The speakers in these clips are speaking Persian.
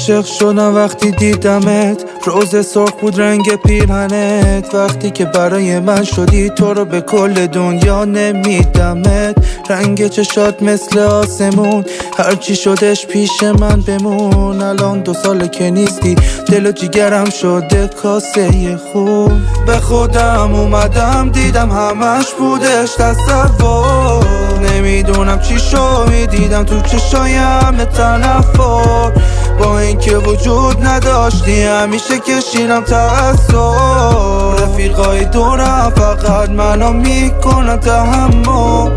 عاشق شدم وقتی دیدمت، روز سرخ بود رنگ پیرهنت. وقتی که برای من شدی تو رو به کل دنیا نمیدمت. رنگ چشات مثل آسمون، هرچی شدش پیش من بمون. الان 2 ساله که نیستی، دل و جیگرم شده کاسه خون. به خودم اومدم دیدم همش بودش تصور. نمیدونم چی شو میدیدم تو چشایم تنفر. با اینکه وجود نداشتی همیشه کشیدم تأثیر. رفیقای دورم فقط منو میکنن تحمل.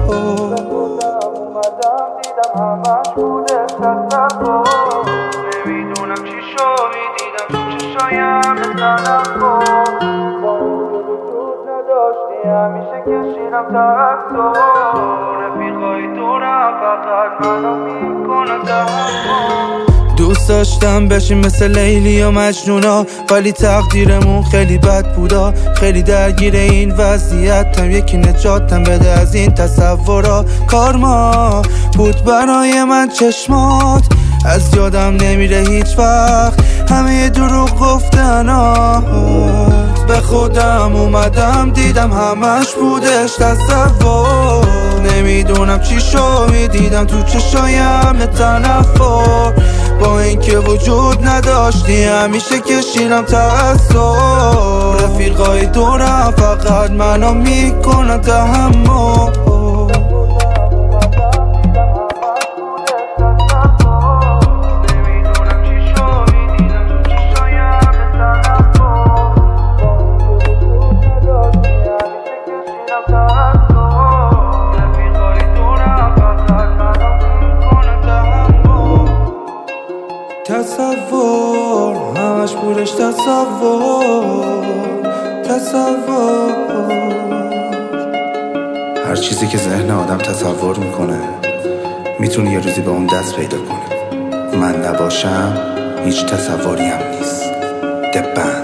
همش بودش تصور. نمیدونم چی شو میدیدم تو چشایم تنفر. با اینکه وجود نداشتی همیشه کشیدم تأثیر. رفیقای دورم فقط منو میکنن تحمل. دوست داشتم بشیم مثل لیلی و مجنونا، ولی تقدیرمون خیلی بد بودا. خیلی درگیر این وضعیتم، یکی نجاتم بده از این تصورا. کارما بود برای من چشمات، از یادم نمیره هیچ وقت همه دروغ گفتنات. به خودم اومدم دیدم همش بودش تصور. نمیدونم چی شو میدیدم تو چشایم تنفر. با اینکه وجود نداشتی همیشه کشیدم تأثیر. رفیقای دورم فقط منو میکنن تحمل. تصور همش بودش تصور. هر چیزی که ذهن آدم تصور میکنه میتونه یه روزی به اون دست پیدا کنه. من نباشم هیچ تصوری هم نیست. دبن